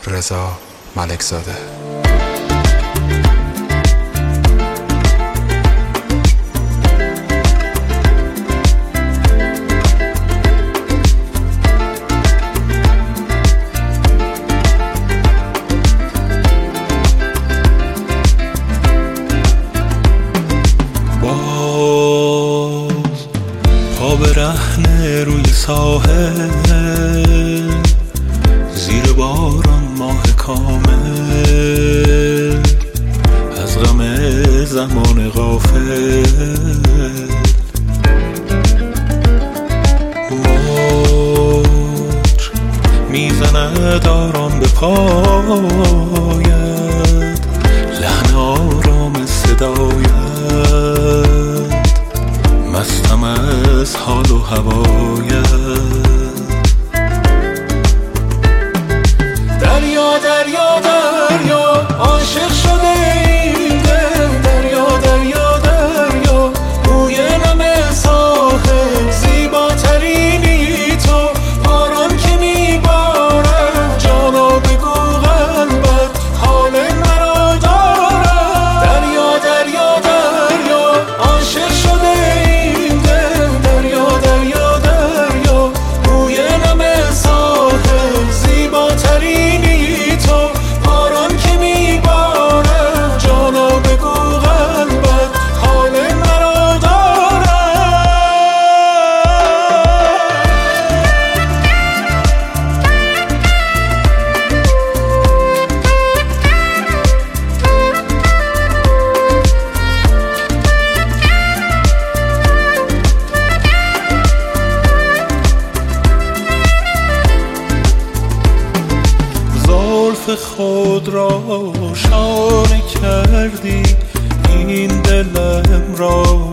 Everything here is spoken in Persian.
رضا ملکزاده. پا برهنه روی ساحل، زیر باران ماه کامل، از غم زمان غافل موج میزند آرام به پایت، لحن آرام صدایت، مستم از حال و هوایت. دریا دریا دریا عاشق شده این دل، دریا دریا دریا بوی نم ساحل، زیباترینی تو، باران که میبارد جانا بگو قلبت حال مرا دارد. دریا دریا دریا عاشق شده این دل، دریا دریا دریا بوی نم ساحل، زیباترینی تو، باران که میبارد جانا بگو قلبت حال مرا دارد. زلف خود را شانه کردی این دلم را،